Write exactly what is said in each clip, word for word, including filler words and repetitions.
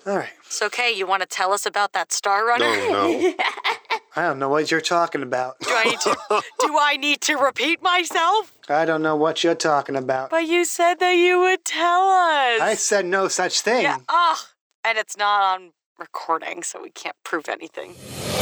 All right. It's okay. You want to tell us about that Star Runner? No, no. I don't know what you're talking about. Do I need to? Do I need to repeat myself? I don't know what you're talking about. But you said that you would tell us. I said no such thing. Yeah. Ugh. And it's not on recording, so we can't prove anything.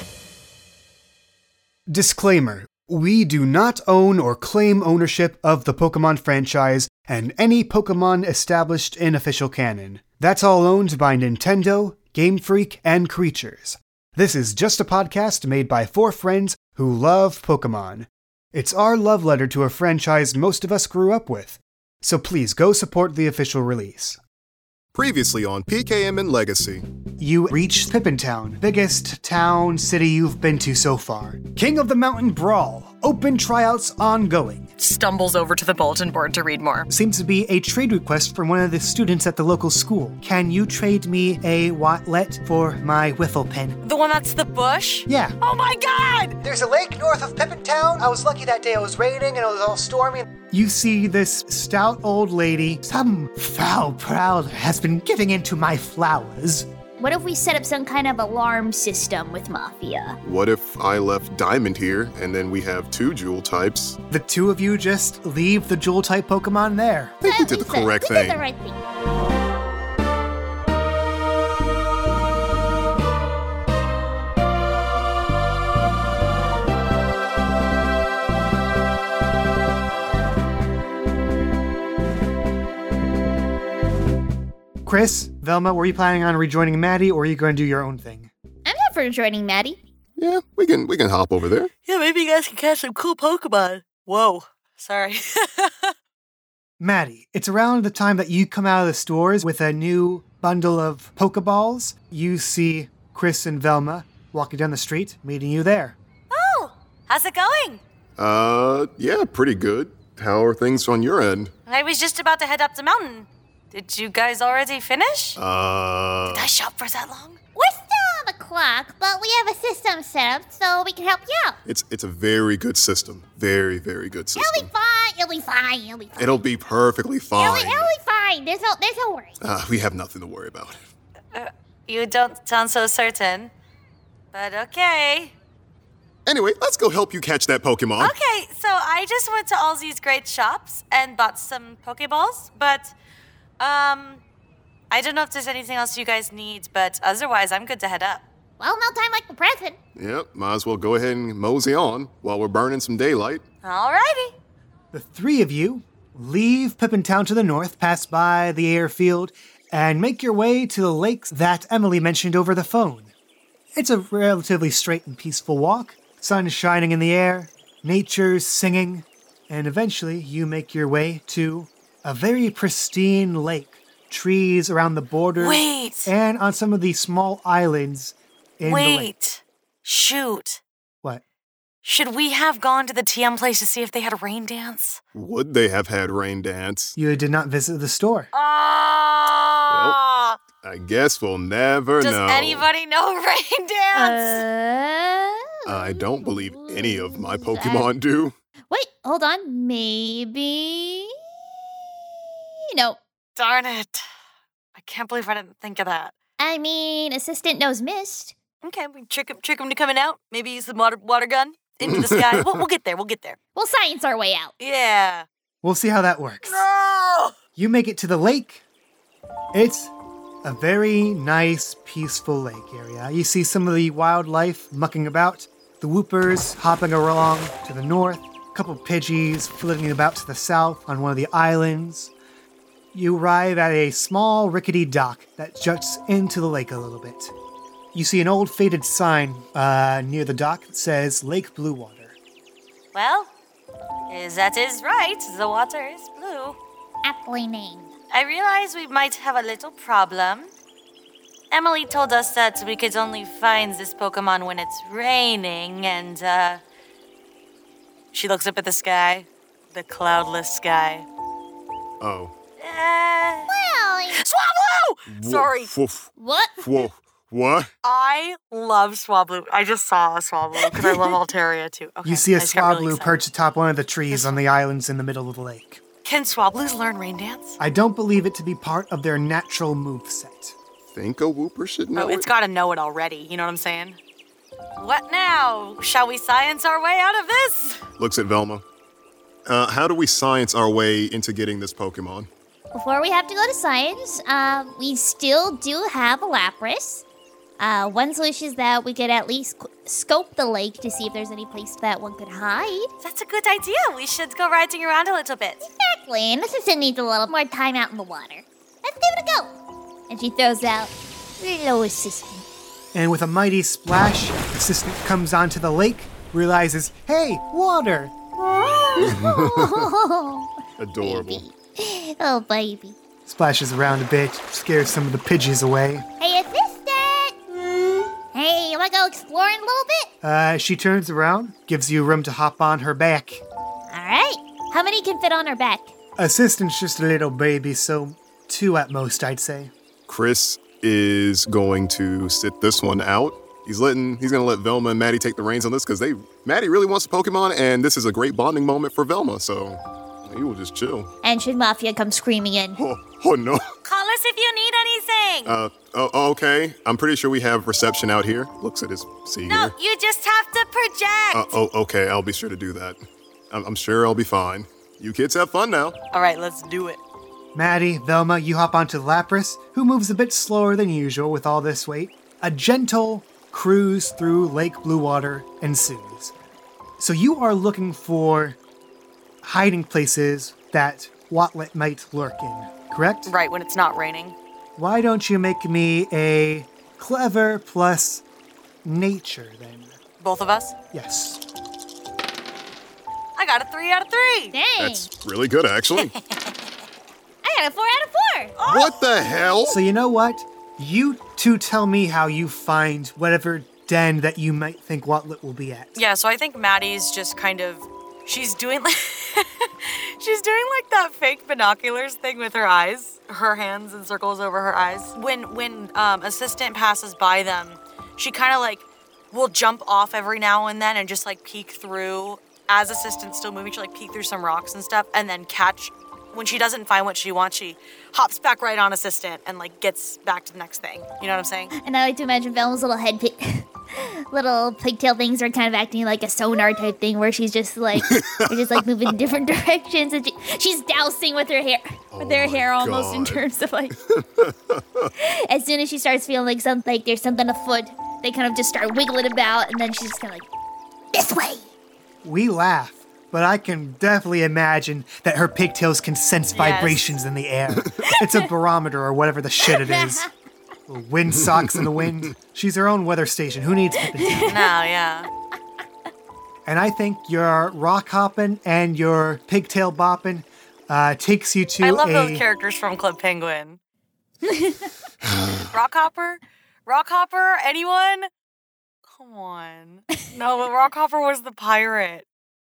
Disclaimer. We do not own or claim ownership of the Pokemon franchise and any Pokemon established in official canon. That's all owned by Nintendo, Game Freak, and Creatures. This is just a podcast made by four friends who love Pokemon. It's our love letter to a franchise most of us grew up with. So please go support the official release. Previously on P K M and Legacy. You reach Pippin Town, biggest town city you've been to so far. King of the Mountain Brawl. Open tryouts ongoing. Stumbles over to the bulletin board to read more. Seems to be a trade request from one of the students at the local school. Can you trade me a Wattlet for my wiffle pen? The one that's the bush? Yeah. Oh my god! There's a lake north of Pippin Town. I was lucky that day. It was raining and it was all stormy. You see this stout old lady. Some foul prowler has been getting into my flowers. What if we set up some kind of alarm system with Mafia? What if I left Diamond here and then we have two Jewel types? The two of you just leave the Jewel type Pokemon there. I think we did the Lisa, correct we thing. did the right thing. Chris, Velma, were you planning on rejoining Maddie, or are you going to do your own thing? I'm not for joining Maddie. Yeah, we can we can hop over there. Yeah, maybe you guys can catch some cool Pokemon. Whoa. Sorry. Maddie, it's around the time that you come out of the stores with a new bundle of Pokeballs. You see Chris and Velma walking down the street, meeting you there. Oh, how's it going? Uh, yeah, pretty good. How are things on your end? I was just about to head up the mountain. Did you guys already finish? Uh... Did I shop for that long? We're still on the clock, but we have a system set up so we can help you out. It's it's a very good system. Very, very good system. It'll be fine. It'll be fine. It'll be fine. It'll be perfectly It'll, fine. be- it'll be fine. There's no, there's no worry. Uh, we have nothing to worry about. Uh, you don't sound so certain. But okay. Anyway, let's go help you catch that Pokemon. Okay, so I just went to all these great shops and bought some Pokeballs, but, um, I don't know if there's anything else you guys need, but otherwise I'm good to head up. Well, no time like the present. Yep, might as well go ahead and mosey on while we're burning some daylight. Alrighty. The three of you leave Pippin Town to the north, pass by the airfield, and make your way to the lakes that Emily mentioned over the phone. It's a relatively straight and peaceful walk. Sun is shining in the air, nature's singing, and eventually you make your way to a very pristine lake. Trees around the borders. Wait. And on some of the small islands in the lake. Wait. Shoot. What? Should we have gone to the T M place to see if they had a rain dance? Would they have had rain dance? You did not visit the store. Ah! I guess we'll never Does know. anybody know rain dance? Uh, I don't believe any of my Pokemon do. Wait, hold on. Maybe... No. Darn it. I can't believe I didn't think of that. I mean, assistant knows mist. Okay, we trick him, trick him to coming out. Maybe use the water, water gun into the sky. We'll, we'll get there. We'll get there. We'll science our way out. Yeah. We'll see how that works. No! You make it to the lake. It's a very nice, peaceful lake area. You see some of the wildlife mucking about, the whoopers hopping along to the north, a couple Pidgeys flitting about to the south on one of the islands. You arrive at a small, rickety dock that juts into the lake a little bit. You see an old faded sign uh, near the dock that says Lake Blue Water. Well, is that is right. The water is blue. Aptly named. I realize we might have a little problem. Emily told us that we could only find this Pokemon when it's raining, and, uh... she looks up at the sky. The cloudless sky. Oh. Uh... Well, Swablu! Sorry. Woof. what? Whoa. What? I love Swablu. I just saw a Swablu because I love Altaria too. Okay, You see a I just got really Swablu excited. perched atop one of the trees on the islands in the middle of the lake. Can Swablus learn rain dance? I don't believe it to be part of their natural moveset. think a whooper should know Oh, it. it's got to know it already. You know what I'm saying? What now? Shall we science our way out of this? Looks at Velma. Uh, how do we science our way into getting this Pokemon? Before we have to go to science, uh, we still do have a Lapras. Uh, one solution is that we could at least qu- scope the lake to see if there's any place that one could hide. That's a good idea. We should go riding around a little bit. Exactly, and this assistant needs a little more time out in the water. Let's give it a go. And she throws out little assistant. And with a mighty splash, assistant comes onto the lake, realizes, hey, water! Adorable. Oh, baby. Splashes around a bit, scares some of the Pidgeys away. Hey, assistant! Hey, you wanna go exploring a little bit? Uh, she turns around, gives you room to hop on her back. Alright. How many can fit on her back? Assistant's just a little baby, so two at most, I'd say. Chris is going to sit this one out. He's letting he's gonna let Velma and Maddie take the reins on this because they Maddie really wants a Pokemon, and this is a great bonding moment for Velma, so he will just chill. And should Mafia come screaming in? Oh, oh no. Call us if you need anything. Uh, oh, okay. I'm pretty sure we have reception out here. Looks at his see no, here. you just have to project. Uh, oh, okay. I'll be sure to do that. I'm, I'm sure I'll be fine. You kids have fun now. All right, let's do it. Maddie, Velma, you hop onto Lapras, who moves a bit slower than usual with all this weight. A gentle cruise through Lake Blue Water ensues. So you are looking for hiding places that Watlet might lurk in, correct? Right, when it's not raining. Why don't you make me a clever plus nature then? Both of us? Yes. I got a three out of three. Dang. That's really good, actually. I got a four out of four. What the hell? So you know what? You two tell me how you find whatever den that you might think Watlet will be at. Yeah, so I think Maddie's just kind of, she's doing like, she's doing like that fake binoculars thing with her eyes, her hands in circles over her eyes. When when um, assistant passes by them, she kind of like will jump off every now and then and just like peek through. As assistant's still moving, she'll like peek through some rocks and stuff, and then catch. When she doesn't find what she wants, she hops back right on assistant and like gets back to the next thing. You know what I'm saying? And I like to imagine Velma's little head pick, little pigtail things are kind of acting like a sonar type thing where she's just like, they're just like moving in different directions. And she, she's dousing with her hair, with her Oh my hair almost in God. terms of like, as soon as she starts feeling like something, like there's something afoot, they kind of just start wiggling about and then she's just kind of like, this way. We laugh, but I can definitely imagine that her pigtails can sense vibrations in the air. It's a barometer or whatever the shit it is. Wind socks in the wind. She's her own weather station. Who needs Pippin? No, yeah. And I think your rock hopping and your pigtail bopping uh, takes you to I love a... those characters from Club Penguin. Rockhopper? Rockhopper? Anyone? Come on. No, Rockhopper was the pirate.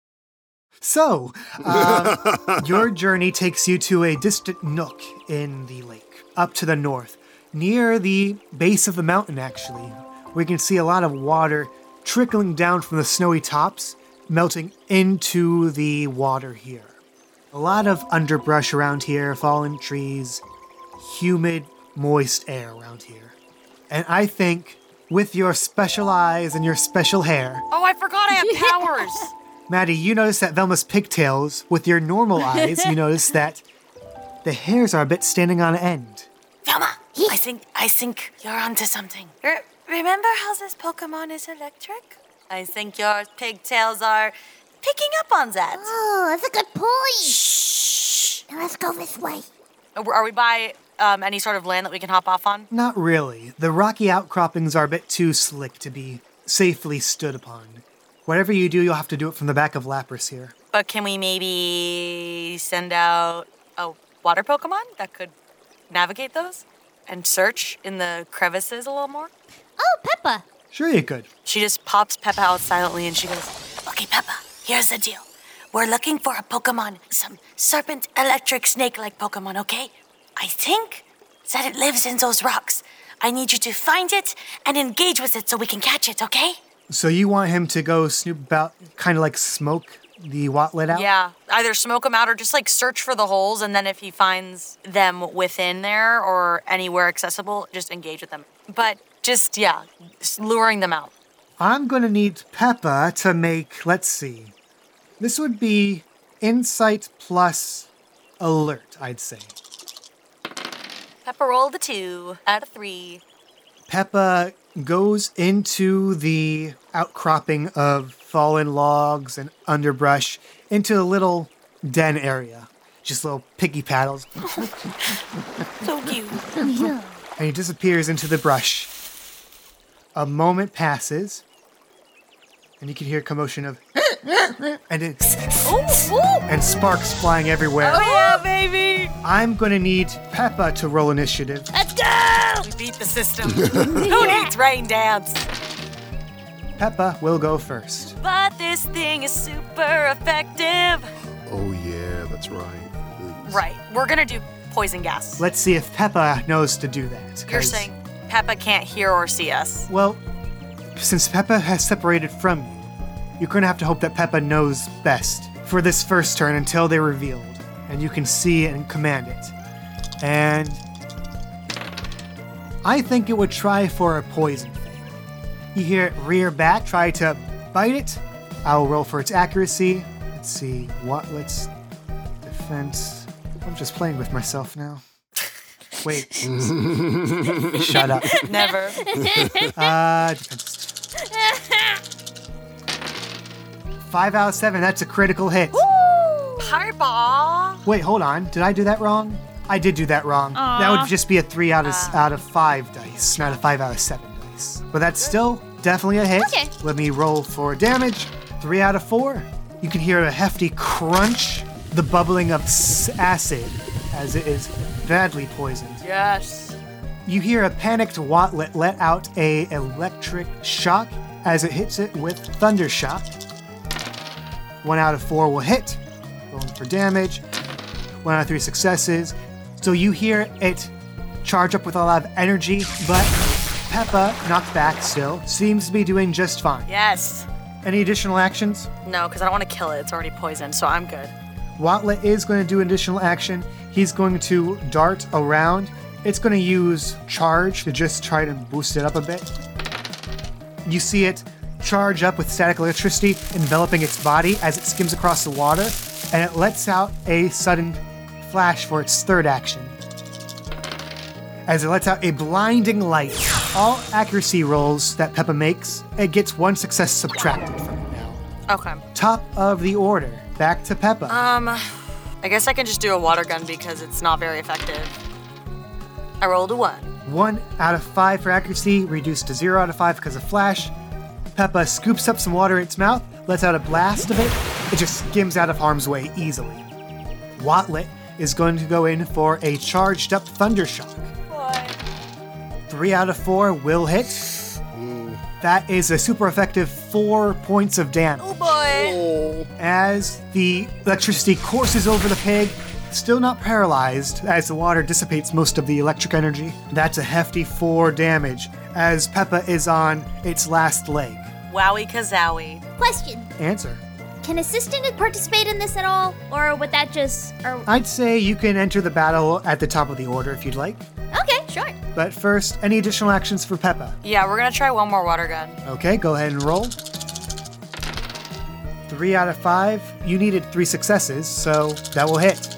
So, uh, your journey takes you to a distant nook in the lake, up to the north, near the base of the mountain, actually. We can see a lot of water trickling down from the snowy tops, melting into the water here. A lot of underbrush around here, fallen trees, humid, moist air around here. And I think, with your special eyes and your special hair, Oh, I forgot I have powers. Maddie, you notice that Velma's pigtails, with your normal eyes, you notice that the hairs are a bit standing on end. Velma, I think I think you're onto something. Re- remember how this Pokemon is electric? I think your pigtails are picking up on that. Oh, that's a good point. Shh. Now let's go this way. Are are we by um, any sort of land that we can hop off on? Not really. The rocky outcroppings are a bit too slick to be safely stood upon. Whatever you do, you'll have to do it from the back of Lapras here. But can we maybe send out a water Pokemon that could navigate those and search in the crevices a little more? Oh, Peppa. Sure you could. She just pops Peppa out silently and she goes, "Okay, Peppa, here's the deal. We're looking for a Pokemon, some serpent, electric, snake-like Pokemon, okay? I think that it lives in those rocks. I need you to find it and engage with it so we can catch it, okay?" So you want him to go snoop about, kind of like smoke the Watlet out? Yeah, either smoke them out or just like search for the holes, and then if he finds them within there or anywhere accessible, just engage with them. But just, yeah, just luring them out. I'm going to need Peppa to make, let's see. This would be insight plus alert, I'd say. Peppa rolled a two out of three. Peppa goes into the outcropping of fallen logs and underbrush into a little den area. Just little piggy paddles. So cute. Yeah. And he disappears into the brush. A moment passes, and you can hear a commotion of and it, Ooh, ooh. and sparks flying everywhere. Oh yeah, baby! I'm gonna need Peppa to roll initiative. Let's go! We beat the system. Who needs rain dance? Peppa will go first. But this thing is super effective. Oh, yeah, that's right. Please. Right, we're gonna do poison gas. Let's see if Peppa knows to do that. You're 'cause- saying Peppa can't hear or see us. Well, since Peppa has separated from you, you're going to have to hope that Peppa knows best for this first turn until they're revealed, and you can see and command it. And I think it would try for a poison thing. You hear it rear back, try to bite it. I'll roll for its accuracy. Let's see, what, let's, defense. I'm just playing with myself now. Wait. Shut up. Never. Uh, defense. Five out of seven, that's a critical hit. Papa. Wait, hold on. Did I do that wrong? I did do that wrong. That would just be a three out of out of five dice, not a five out of seven dice. But that's still definitely a hit. Okay. Let me roll for damage. Three out of four. You can hear a hefty crunch, the bubbling of s- acid as it is badly poisoned. Yes. You hear a panicked Watlet let out a electric shock as it hits it with Thunder Shock. One out of four will hit. Rolling for damage. One out of three successes. So you hear it charge up with a lot of energy, but Peppa, knocked back still, seems to be doing just fine. Yes. Any additional actions? No, because I don't want to kill it. It's already poisoned, so I'm good. Watlet is going to do an additional action. He's going to dart around. It's going to use charge to just try to boost it up a bit. You see it charge up with static electricity enveloping its body as it skims across the water, and it lets out a sudden flash for its third action. As it lets out a blinding light, all accuracy rolls that Peppa makes, it gets one success subtracted from it now. Okay. Top of the order, back to Peppa. Um, I guess I can just do a water gun because it's not very effective. I rolled a one. One out of five for accuracy, reduced to zero out of five because of flash. Peppa scoops up some water in its mouth, lets out a blast of it. It just skims out of harm's way easily. Watlet is going to go in for a charged up Thunder Shock. Boy. Three out of four will hit. That is a super effective four points of damage. Oh boy. As the electricity courses over the pig, still not paralyzed as the water dissipates most of the electric energy. That's a hefty four damage as Peppa is on its last leg. Wowie kazowie. Question. Answer. Can assistant participate in this at all? Or would that just... Or... I'd say you can enter the battle at the top of the order if you'd like. Okay, sure. But first, any additional actions for Peppa? Yeah, we're gonna try one more water gun. Okay, go ahead and roll. Three out of five. You needed three successes, so that will hit.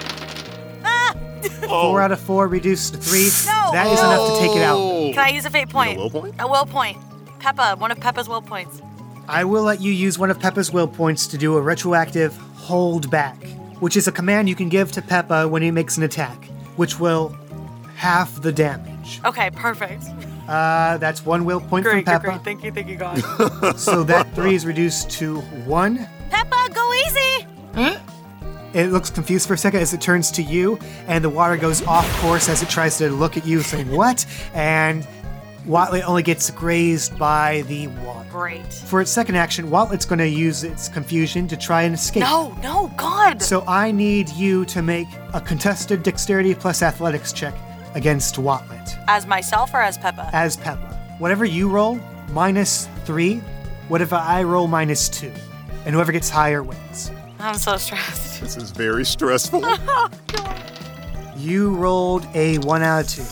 Four out of four reduced to three. No! That is enough to take it out. Can I use a fate point? A will point? A will point. Peppa, one of Peppa's will points. I will let you use one of Peppa's will points to do a retroactive hold back, which is a command you can give to Peppa when he makes an attack, which will half the damage. Okay, perfect. Uh, that's one will point Great, from great, Peppa. great. Thank you, thank you, God. So that three is reduced to one. Peppa, go easy! It looks confused for a second as it turns to you, and the water goes off course as it tries to look at you, saying, "What?" And Watlet only gets grazed by the water. Great. For its second action, Watlet's going to use its confusion to try and escape. No, no, God! So I need you to make a contested dexterity plus athletics check against Watlet As myself or as Peppa? as Peppa. Whatever you roll, minus three. Whatever I roll, minus two. And whoever gets higher wins. I'm so stressed. This is very stressful. You rolled a one out of two.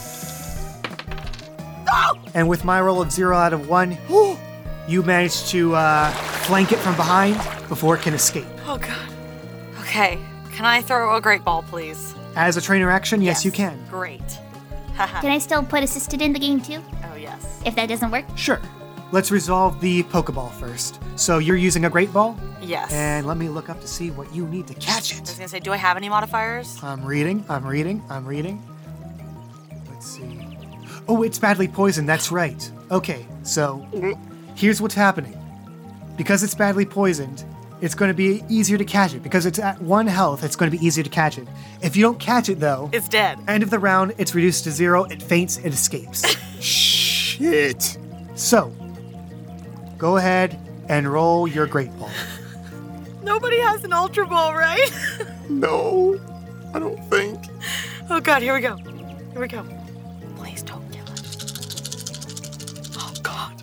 And with my roll of zero out of one, you managed to uh, flank it from behind before it can escape. Oh, God. Okay. Can I throw a great ball, please? As a trainer action, yes, you can. Great. Can I still put assisted in the game too? Oh, yes. If that doesn't work? Sure. Let's resolve the Pokeball first. So you're using a Great Ball? Yes. And let me look up to see what you need to catch I was it. going to say, do I have any modifiers? I'm reading, I'm reading, I'm reading. Let's see. Oh, it's badly poisoned, that's right. Okay, so here's what's happening. Because it's badly poisoned, it's going to be easier to catch it. Because it's at one health, it's going to be easier to catch it. If you don't catch it, though, It's dead. end of the round, it's reduced to zero, it faints, it escapes. Shit. So, go ahead and roll your Great Ball. Nobody has an Ultra Ball, right? No, I don't think. Oh, God. Here we go. Here we go. Please don't kill it. Oh, God.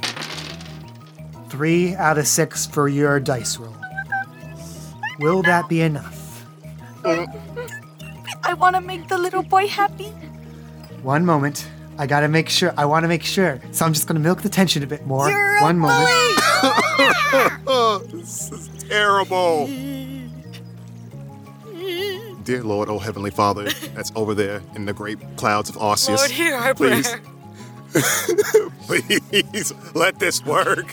Three out of six for your dice roll. Will that be enough? I want to make the little boy happy. One moment. I gotta make sure. I want to make sure. So I'm just gonna milk the tension a bit more. You're One a moment. Oh, this is terrible. Dear Lord, oh Heavenly Father, that's over there in the great clouds of Arceus. Lord, hear our Please. prayer. Please, let this work.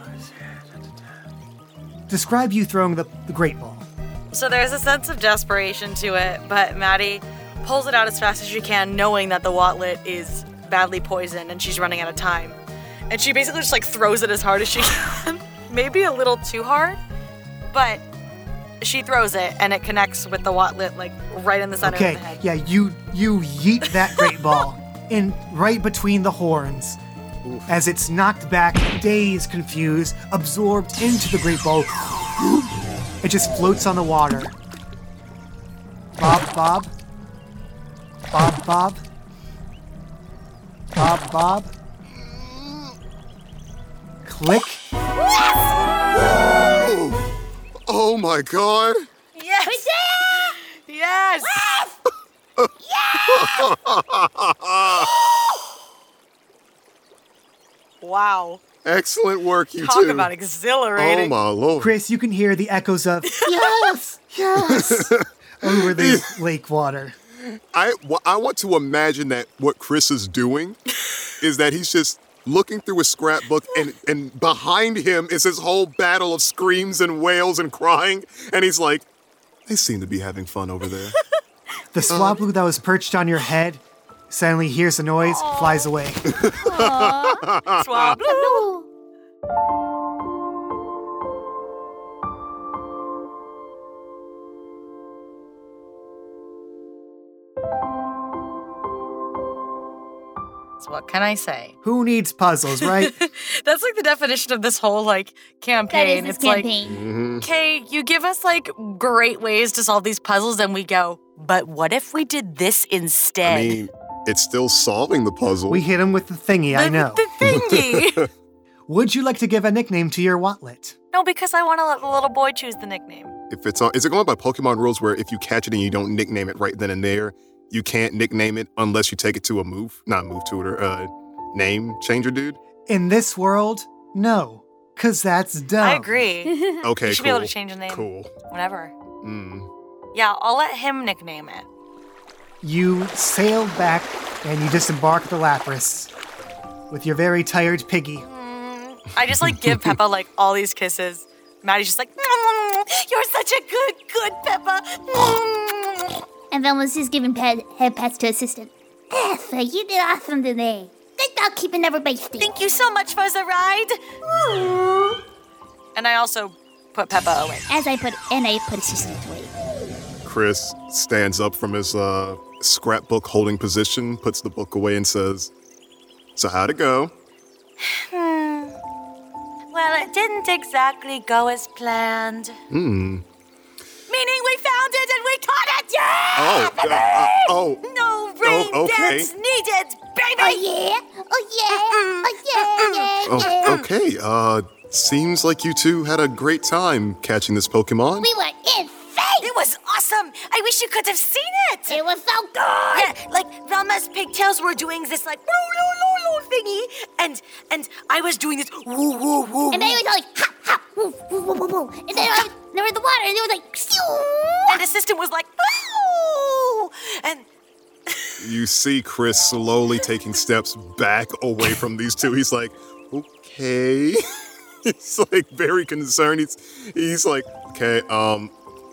Describe you throwing the, the Great Ball. So there's a sense of desperation to it, but Maddie pulls it out as fast as she can, knowing that the Watlet is badly poisoned and she's running out of time. And she basically just like throws it as hard as she can. Maybe a little too hard, but she throws it and it connects with the Watlet like right in the center Okay, of the head. yeah, you you yeet that Great Ball in right between the horns. As it's knocked back, dazed, confused, absorbed into the Great Ball. It just floats on the water. Bob, Bob. Bob, Bob. Bob, Bob. Click. Oh, oh my God. Yes! Yes! Wow. Excellent work, you Talk two. about Oh exhilarating. my Lord. Chris, you can hear the echoes of yes, yes over the lake water. I, wh- I want to imagine that what Chris is doing is that he's just looking through his scrapbook and, and behind him is this whole battle of screams and wails and crying. And he's like, they seem to be having fun over there. The Swablu that was perched on your head suddenly hears the noise, flies away. Swab. No. So what can I say? Who needs puzzles, right? That's like the definition of this whole like That is campaign. this it's campaign. like, okay, you give us like great ways to solve these puzzles, and we go, but what if we did this instead? I mean, it's still solving the puzzle. We hit him with the thingy, I The- know. The thingy. Would you like to give a nickname to your Watlet? No, because I want to let the little boy choose the nickname. If it's on, is it going by Pokemon rules where if you catch it and you don't nickname it right then and there, you can't nickname it unless you take it to a move, not move tutor, uh, name changer dude? In this world, no. Cause that's dumb. I agree. Okay, You should cool. be able to change the name. Cool. Whenever. Mm. Yeah, I'll let him nickname it. You sail back and you disembark the Lapras with your very tired piggy. I just like give Peppa like all these kisses. Maddie's just like, you're such a good, good Peppa. And then was just giving pet, head pets to assistant. Yes, you did awesome today. Good job keeping everybody safe. Thank you so much for the ride. And I also put Peppa away. As I put, and I put assistant away. Chris stands up from his uh, scrapbook holding position, puts the book away, and says, "So how'd it go?" Well, it didn't exactly go as planned. Hmm. Meaning we found it and we caught it! Yeah! Oh, uh, uh, oh. No rain Oh, okay. dance needed, baby! Oh yeah, oh yeah, oh yeah, yeah, Oh, yeah. okay. Uh, seems like you two had a great time catching this Pokemon. We were insane. It was could have seen it. It was so good. Yeah, like Velma's pigtails were doing this like woo loo loo loo thingy, and and I was doing this woo woo woo. And then it was like, hop, hop, woo, woo, woo, woo, woo. And then I, there was the water, and it was like, shoo. And the system was like, oh, and You see Chris slowly taking steps back away from these two. He's like, okay. He's like very concerned. He's he's like, okay, um,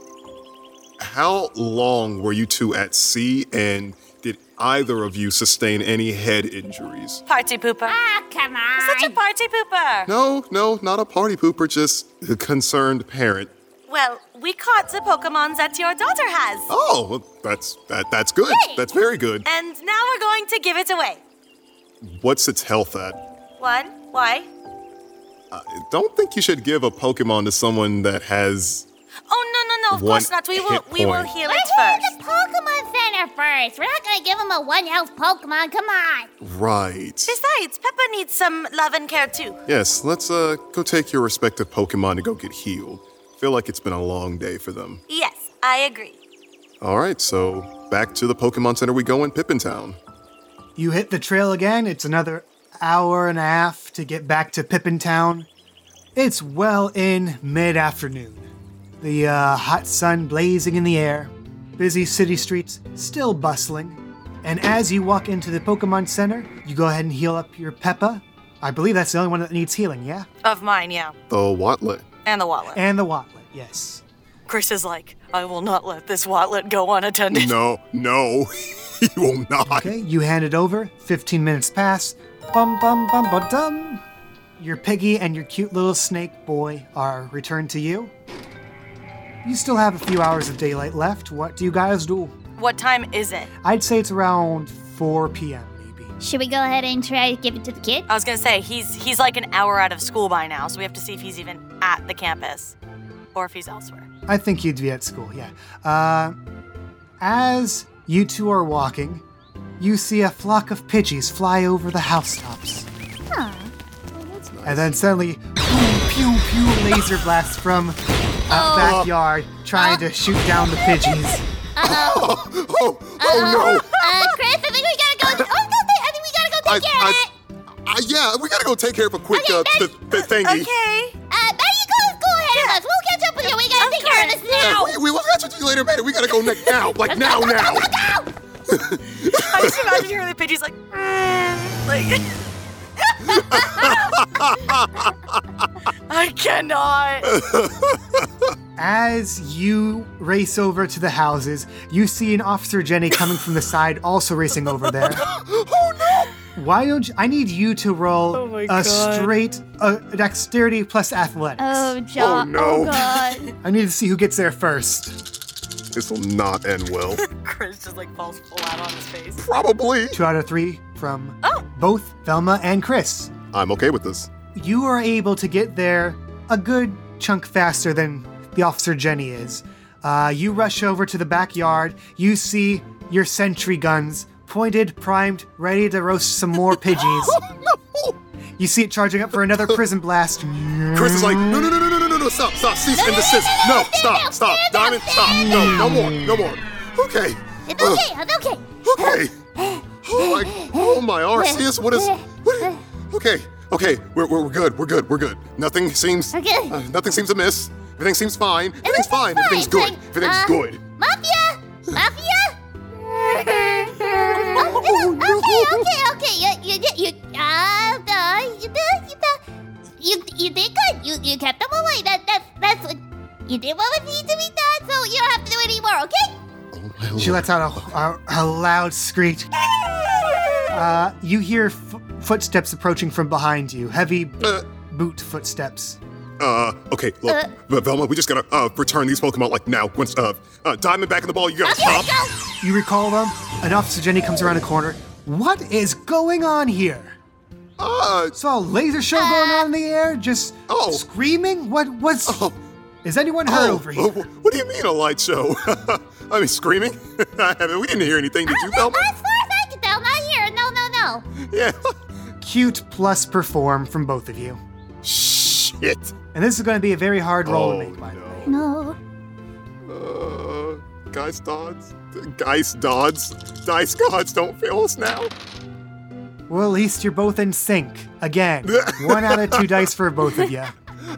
how long were you two at sea, and did either of you sustain any head injuries? party pooper. Ah, come on. Such a party pooper. No, no, not a party pooper, just a concerned parent. Well, we caught the Pokemons that your daughter has. Oh, well, that's that that's good. Hey. That's very good. And now we're going to give it away. What's its health at? One, why? I don't think you should give a Pokemon to someone that has. Oh, no, no, no, of One course not. We will hit we will point. heal We're it here at first. the Pokemon Center first. We're not gonna give him a one health Pokemon. Come on. Right. Besides, Peppa needs some love and care too. Yes, let's uh go take your respective Pokemon to go get healed. Feel like it's been a long day for them. Yes, I agree. All right, so back to the Pokemon Center we go in Pippin Town. You hit the trail again. It's another hour and a half to get back to Pippin Town. It's well in mid-afternoon. The uh, hot sun blazing in the air. Busy city streets still bustling. And as you walk into the Pokemon Center, you go ahead and heal up your Peppa. I believe that's the only one that needs healing, yeah? Of mine, yeah. The Watlet. And the Watlet. And the Watlet, yes. Chris is like, I will not let this Watlet go unattended. No, no, you will not. Okay, you hand it over. fifteen minutes pass. Bum bum bum ba dum. Your piggy and your cute little snake boy are returned to you. You still have a few hours of daylight left. What do you guys do? What time is it? I'd say it's around four p.m. maybe. Should we go ahead and try to give it to the kid? I was gonna say he's he's like an hour out of school by now, so we have to see if he's even at the campus or if he's elsewhere. I think you'd be at school, yeah. Uh, as you two are walking, you see a flock of Pidgeys fly over the housetops. Huh. And then suddenly, boom, pew, pew, laser blast from a backyard trying to shoot down the Pidgeys. Oh, oh, oh no! Uh, Chris, I think we gotta go. Oh, no, I think we gotta go take I- care I- of it. Uh, yeah, we gotta go take care of a quick Okay, uh, then- th- th- thingy. Okay. Uh, Maggie, go, go ahead of us. We'll catch up with you. We gotta take care of this Yeah, now. we, we will catch up to you later, man. We gotta go ne- now, like now, now. I just imagine hearing the Pidgeys like, mm, like. I cannot. As you race over to the houses, you see an Officer Jenny coming from the side, also racing over there. Oh no! Why don't you, I need you to roll Oh my a God. straight uh, dexterity plus athletics. Oh, John. Oh, no. Oh, God. I need to see who gets there first. This will not end well. Chris just like falls full out on his face. Probably. Two out of three from Oh. both Velma and Chris. I'm okay with this. You are able to get there a good chunk faster than the Officer Jenny is. Uh, you rush over to the backyard. You see your sentry guns pointed, primed, ready to roast some more Pidgeys. Oh no! You see it charging up for another prison blast. Chris is like, no, no, no, no, no, no, no, no, stop, stop, cease and desist. No, stop, stop, Diamond, stop. No, no more, no more. Okay. It's uh, okay. It's okay. Okay. Oh my, oh my Arceus, what is, what? Okay, okay, we're, we're, we're good, we're good, we're good. Nothing seems, Okay. uh, nothing seems amiss. Everything seems fine. Everything's Everything's fine. fine. Everything's good. Like, Everything's uh, good. Mafia! Mafia! okay, okay, okay. You, you, you, uh, uh, you, you, you, you did good. You, you kept them away. That, that's, that's what you did. What needed to be done, so you don't have to do it anymore. Okay? Oh my She lord. lets out a, a, a loud screech. Uh, you hear f- footsteps approaching from behind you. Heavy Uh, boot footsteps. Uh, okay, look, Uh. uh, Velma, we just gotta uh, return these Pokemon like now. Once uh, uh, Diamond back in the ball, you gotta Okay, stop. go. You recall them? An Officer Jenny comes around a corner. What is going on here? Uh, Saw a laser show going on in the air, just Oh. screaming? What was... oh, Is anyone hurt oh, over here? oh, what do you mean a light show? I mean, screaming? I haven't- we didn't hear anything, did you, Velma? As far as I can tell, not here. No, no, no. Yeah. Cute plus perform from both of you. Shit. And this is going to be a very hard roll Oh, to make, by the no. way. No. Uh, Geist Dodds? Geist Dodds? Dice gods, don't fail us now. Well, at least you're both in sync. Again, one out of two dice for both of you.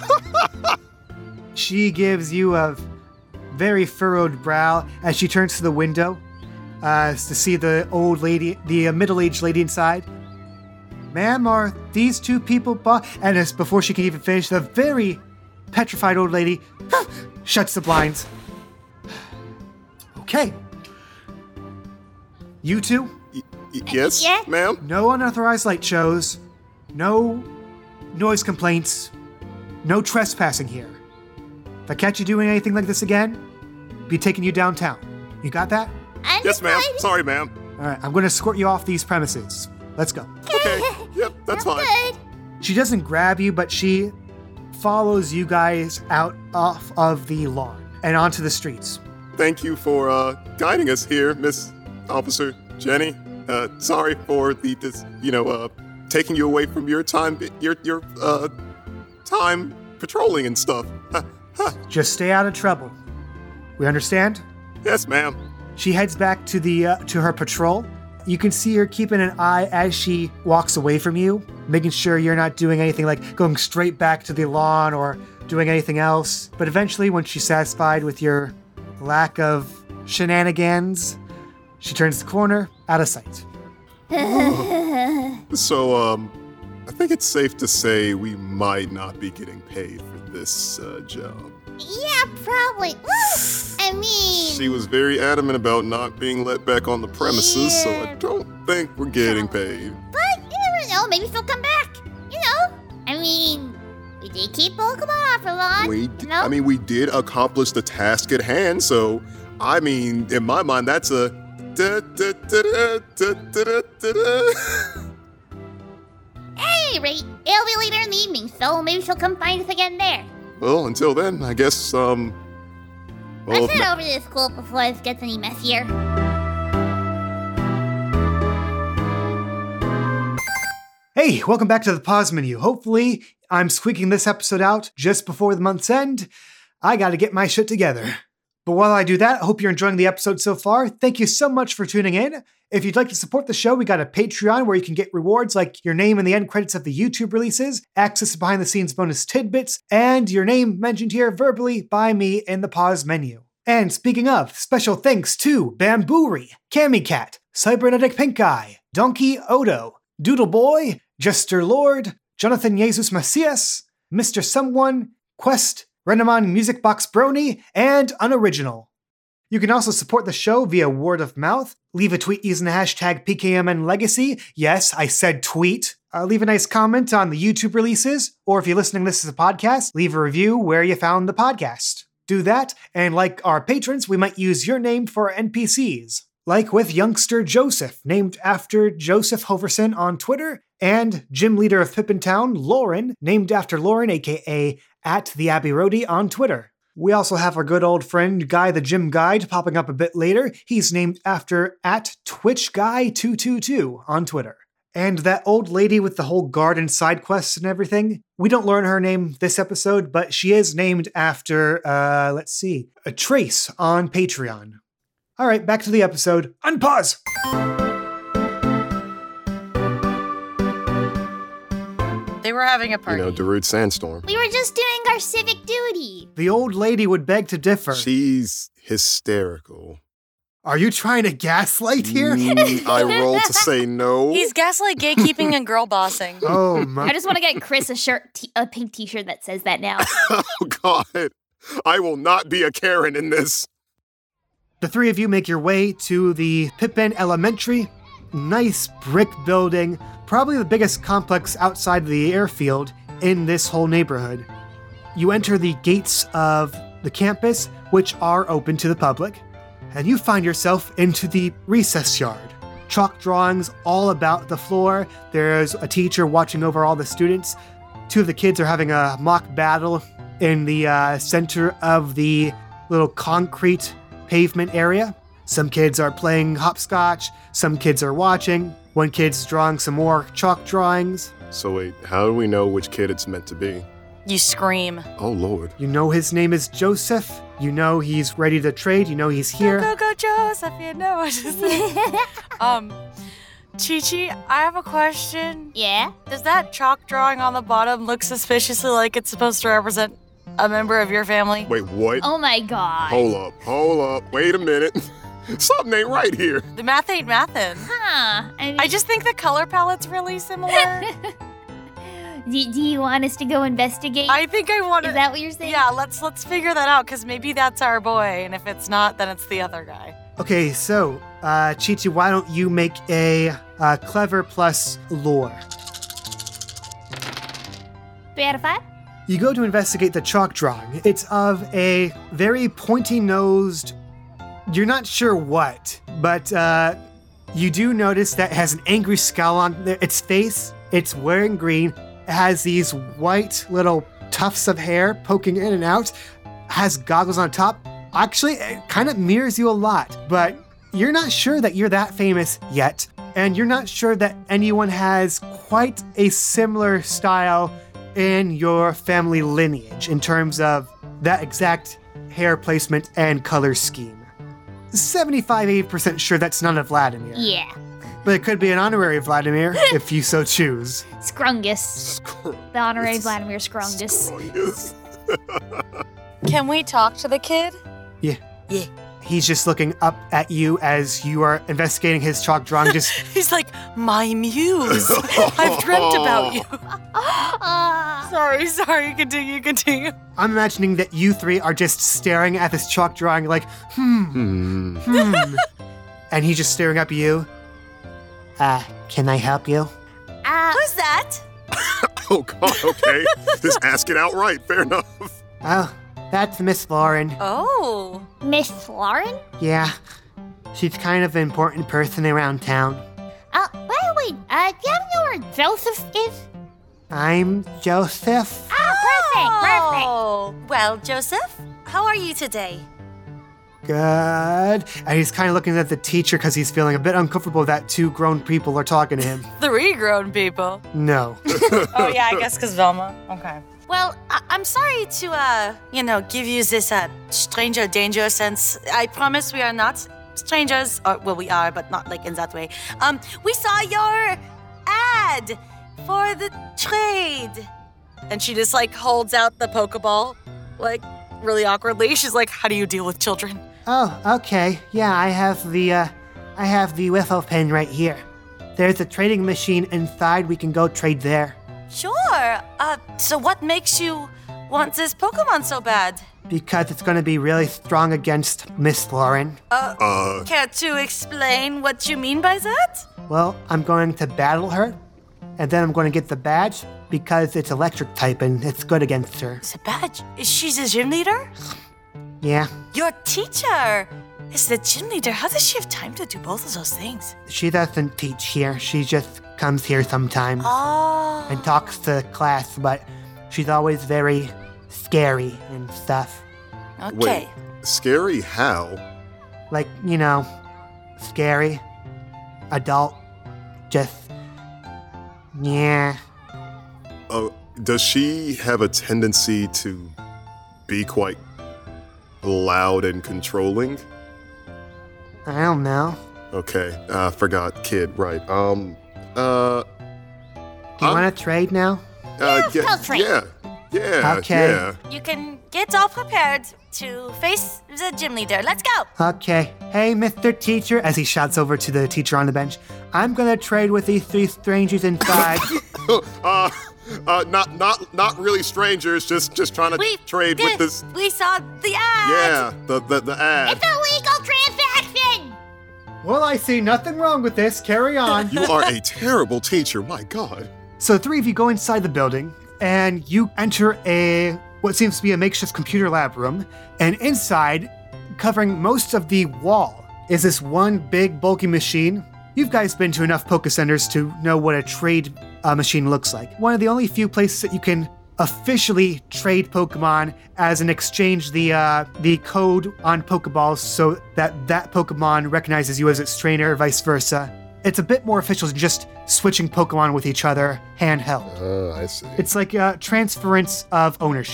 She gives you a very furrowed brow as she turns to the window uh, to see the old lady, the uh, middle-aged lady inside. Ma'am, are these two people? Bo-? And as before she can even finish, the very petrified old lady shuts the blinds. Okay. You two? Y- y- yes, Yeah? ma'am? No unauthorized light shows, no noise complaints, no trespassing here. If I catch you doing anything like this again, be taking you downtown. You got that? Yes, ma'am. Understood. Sorry, ma'am. All right, I'm going to escort you off these premises. Let's go. Okay. Yep, that's fine. Good. She doesn't grab you, but she follows you guys out off of the lawn and onto the streets. Thank you for uh, guiding us here, Miss Officer Jenny. Uh, sorry for the, this, you know, uh, taking you away from your time, your your uh, time patrolling and stuff. Just stay out of trouble. We understand? Yes, ma'am. She heads back to the uh, to her patrol. You can see her keeping an eye as she walks away from you, making sure you're not doing anything like going straight back to the lawn or doing anything else. But eventually, when she's satisfied with your lack of shenanigans, she turns the corner, out of sight. So, um, I think it's safe to say we might not be getting paid for this uh, job. Yeah, probably. Well, I mean, She was very adamant about not being let back on the premises, so I Yeah. don't think we're getting paid. but you never know. Maybe she'll come back. You know? I mean, we did keep Pokemon off for long. We, you d- know? I mean, we did accomplish the task at hand, so I mean, in my mind, that's a. Da, da, da, da, da, da, da, da. At any rate, it'll be later in the evening, so maybe she'll come find us again there. Well, until then, I guess, um. Well, Let's if head Ma- over to the school before this gets any messier. Hey, welcome back to the pause menu. Hopefully, I'm squeaking this episode out just before the month's end. I gotta get my shit together. But while I do that, I hope you're enjoying the episode so far. Thank you so much for tuning in. If you'd like to support the show, we got a Patreon where you can get rewards like your name in the end credits of the YouTube releases, access to behind the scenes bonus tidbits, and your name mentioned here verbally by me in the pause menu. And speaking of, special thanks to Bamboory, Cammy Cat, Cybernetic Pink Eye, Donkey Odo, Doodle Boy, Jester Lord, Jonathan Jesus Macias, Mister Someone, Quest, Renamon Music Box Brony, and Unoriginal. You can also support the show via word of mouth. Leave a tweet using the hashtag P K M N Legacy. Yes, I said tweet. Uh, leave a nice comment on the YouTube releases, or if you're listening to this as a podcast, leave a review where you found the podcast. Do that, and like our patrons, we might use your name for our N P Cs. Like with Youngster Joseph, named after Joseph Hoverson on Twitter, and gym leader of Pippin Town, Lauren, named after Lauren, aka at the Abbey Roadie on Twitter. We also have our good old friend Guy the Gym Guide popping up a bit later. He's named after at Twitch Guy two two two on Twitter. And that old lady with the whole garden side quests and everything, we don't learn her name this episode, but she is named after, uh, let's see, a Trace on Patreon. All right, back to the episode. Unpause! They were having a You party. know, Darude Sandstorm. We were just doing our civic duty. The old lady would beg to differ. She's hysterical. Are you trying to gaslight here? Mm, I roll to say no. He's gaslight gatekeeping and girl bossing. Oh my. I just want to get Chris a shirt, t- a pink T-shirt that says that now. Oh, God. I will not be a Karen in this. The three of you make your way to the Pippin Elementary. Nice brick building, probably the biggest complex outside the airfield in this whole neighborhood. You enter the gates of the campus, which are open to the public, and you find yourself into the recess yard. Chalk drawings all about the floor. There's a teacher watching over all the students. Two of the kids are having a mock battle in the uh, center of the little concrete pavement area. Some kids are playing hopscotch, some kids are watching, one kid's drawing some more chalk drawings. So wait, how do we know which kid it's meant to be? You scream. Oh, Lord. You know his name is Joseph, You know he's ready to trade. You know he's here. Go, go, go, Joseph. You know what to say. um, Chi-Chi, I have a question. Yeah? Does that chalk drawing on the bottom look suspiciously like it's supposed to represent a member of your family? Wait, what? Oh my god. Hold up, hold up. Wait a minute. Something ain't right here. The math ain't mathin'. Huh. I, mean, I just think the color palette's really similar. do, do you want us to go investigate? I think I want to. Is that what you're saying? Yeah, let's let's figure that out because maybe that's our boy, and if it's not, then it's the other guy. Okay, so, uh, Chi-Chi, why don't you make a uh, clever plus lore? Three out of five? You go to investigate the chalk drawing. It's of a very pointy-nosed, you're not sure what, but uh, you do notice that it has an angry scowl on its face. It's wearing green. It has these white little tufts of hair poking in and out. Has goggles on top. Actually, it kind of mirrors you a lot, but you're not sure that you're that famous yet. And you're not sure that anyone has quite a similar style in your family lineage in terms of that exact hair placement and color scheme. seventy-five, eighty percent sure that's none of Vladimir. Yeah. But it could be an honorary Vladimir if you so choose. Scrungus. The honorary Vladimir Scrungus. Scrungus. Can we talk to the kid? Yeah. Yeah. He's just looking up at you as you are investigating his chalk drawing. Just He's like, my muse. I've dreamt about you. Ah. Sorry, sorry. Continue, continue. I'm imagining that you three are just staring at this chalk drawing like, hmm, Hmm. hmm. And he's just staring up at you. Uh, can I help you? Uh, Who's that? Oh, God, okay. Just ask it outright. Fair enough. Oh, that's Miss Lauren. Oh. Miss Lauren? Yeah, she's kind of an important person around town. uh, by the way, uh, do you know where Joseph is? I'm Joseph. Ah, perfect, Oh. Well, Joseph, how are you today? Good. And he's kind of looking at the teacher because he's feeling a bit uncomfortable that two grown people are talking to him. Three grown people. No. Oh, yeah, I guess because Velma. Okay. Well, I- I'm sorry to, uh, you know, give you this uh, stranger danger sense. I promise we are not strangers. Or, well, we are, but not like in that way. Um, we saw your ad for the trade. And she just like holds out the Pokeball, like really awkwardly. She's like, how do you deal with children? Oh, okay. Yeah, I have the, uh, I have the Wiffle pen right here. There's a trading machine inside. We can go trade there. Sure. Uh, so what makes you want this Pokemon so bad? Because it's going to be really strong against Miss Lauren. Uh, Uh, care to explain what you mean by that? Well, I'm going to battle her, and then I'm going to get the badge because it's electric type and it's good against her. It's a badge. She's a gym leader? Yeah, Your teacher is the gym leader. How does she have time to do both of those things? she doesn't teach here. She just comes here sometimes Oh. and talks to class, but she's always very scary and stuff. Okay. Wait, scary how? Like, you know, scary, adult, just, yeah. Uh, does she have a tendency to be quite loud and controlling? I don't know. Okay, I forgot. Kid, right. Um, uh... Do you I'm- want to trade now? uh, Yeah, go for it. yeah, yeah, Okay. yeah. You can get all prepared to face the gym leader. Let's go. Okay. Hey, Mister Teacher, as he shouts over to the teacher on the bench, I'm gonna trade with these three strangers inside. uh, uh, not, not, not really strangers. Just, just trying to We trade did- with this. We saw the ad. Yeah, the, the, the ad. It's a legal transaction! Well, I see nothing wrong with this. Carry on. You are a terrible teacher. My God. So three of you go inside the building, and you enter a what seems to be a makeshift computer lab room. And inside, covering most of the wall, is this one big bulky machine. You guys been to enough Poke Centers to know what a trade uh, machine looks like. One of the only few places that you can officially trade Pokemon as an exchange the uh, the code on Pokeballs so that that Pokemon recognizes you as its trainer, or vice versa. It's a bit more official than just switching Pokemon with each other handheld. Uh, I see. It's like a transference of ownership.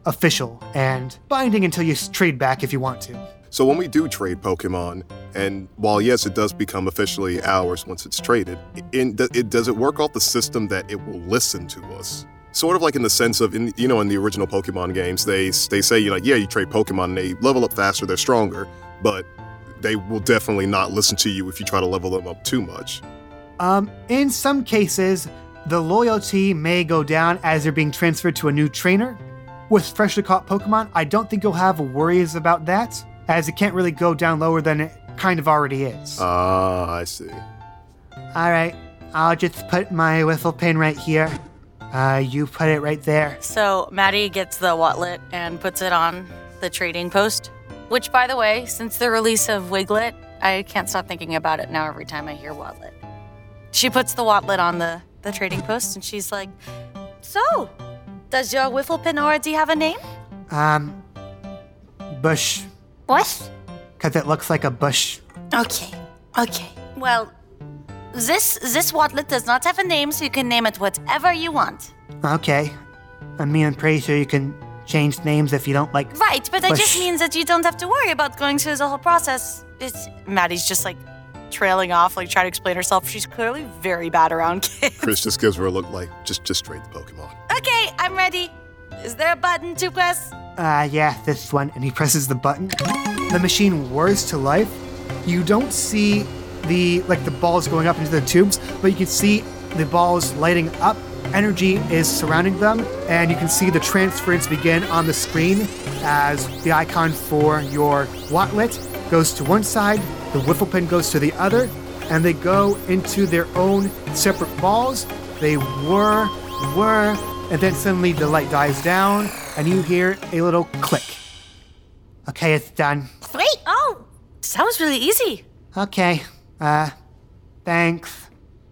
official and binding until you trade back if you want to. So when we do trade Pokemon, and while yes, it does become officially ours once it's traded, in, it, does it work off the system that it will listen to us? Sort of like in the sense of, in, you know, in the original Pokemon games, they they say, you know, yeah, you trade Pokemon, and they level up faster, they're stronger, but they will definitely not listen to you if you try to level them up too much. Um, in some cases, the loyalty may go down as they're being transferred to a new trainer. With freshly caught Pokemon, I don't think you'll have worries about that, as it can't really go down lower than it kind of already is. Ah, I see. All right, I'll just put my wiffle pin right here. Uh, you put it right there. So Maddie gets the Whatlet and puts it on the trading post, which, by the way, since the release of Wiglet, I can't stop thinking about it now every time I hear Whatlet. She puts the Whatlet on the, the trading post, and she's like, so, does your wiffle pin already have a name? Um, Bush. Bush? Because it looks like a bush. Okay, okay. Well, this this Whatlet does not have a name, so you can name it whatever you want. Okay. I mean, I'm pretty sure you can change names if you don't like. Right, but that Bush. just means that you don't have to worry about going through the whole process. It's Maddie's just like trailing off, like trying to explain herself. She's clearly very bad around kids. Chris just gives her a look like, just just trade the Pokemon. Okay, I'm ready. Is there a button to press? Uh, yeah, this one. And he presses the button. The machine whirs to life. You don't see the, like, the balls going up into the tubes, but you can see the balls lighting up. Energy is surrounding them, and you can see the transference begin on the screen as the icon for your Whatlet goes to one side, the wiffle pin goes to the other, and they go into their own separate balls. They whir, whir, and then suddenly the light dies down, and you hear a little click. Okay, it's done. Sweet. Oh, that was really easy. Okay, uh, thanks.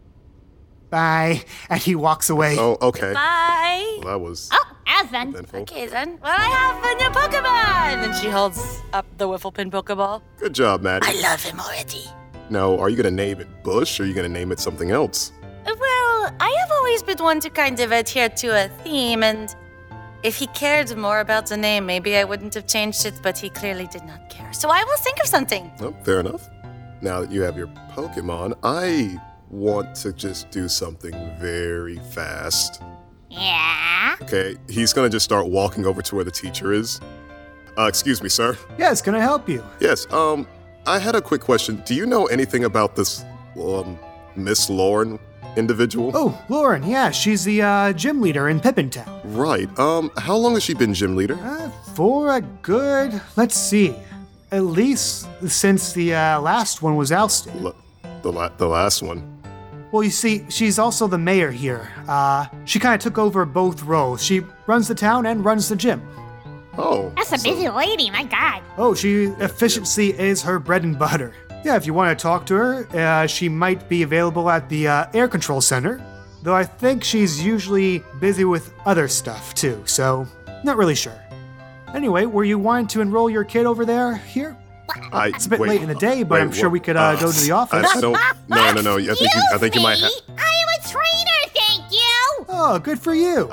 Bye. And he walks away. Oh, okay. Bye. Well, that was Oh, have fun. eventful. Okay then. Well, I have a new Pokemon! And she holds up the wiffle pin Pokeball. Good job, Maddie. I love him already. Now, are you going to name it Bush, or are you going to name it something else? Well, I have always been one to kind of adhere to a theme, and if he cared more about the name, maybe I wouldn't have changed it, but he clearly did not care. So I will think of something. Oh, fair enough. Now that you have your Pokemon, I want to just do something very fast. Yeah? Okay, he's going to just start walking over to where the teacher is. Uh, excuse me, sir. Yes, can I help you? Yes, um, I had a quick question. Do you know anything about this, um, Miss Lauren individual? Oh, Lauren, yeah, she's the uh, gym leader in Pippin Town. Right. Um, how long has she been gym leader? Uh, for a good, let's see, at least since the uh, last one was ousted. L- the, la- the last one. Well, you see, she's also the mayor here. Uh, she kind of took over both roles. She runs the town and runs the gym. Oh. That's a so- busy lady, my god. Oh, she efficiency is her bread and butter. Yeah, if you want to talk to her, uh, she might be available at the uh, air control center. Though I think she's usually busy with other stuff too, so not really sure. Anyway, were you wanting to enroll your kid over there here? I, It's a bit wait, late in the day, but wait, I'm sure what- we could uh, go to the office. I, I don't. No, no, no. I think you. I think you might have. Excuse me? I am a trainer, thank you. Oh, good for you.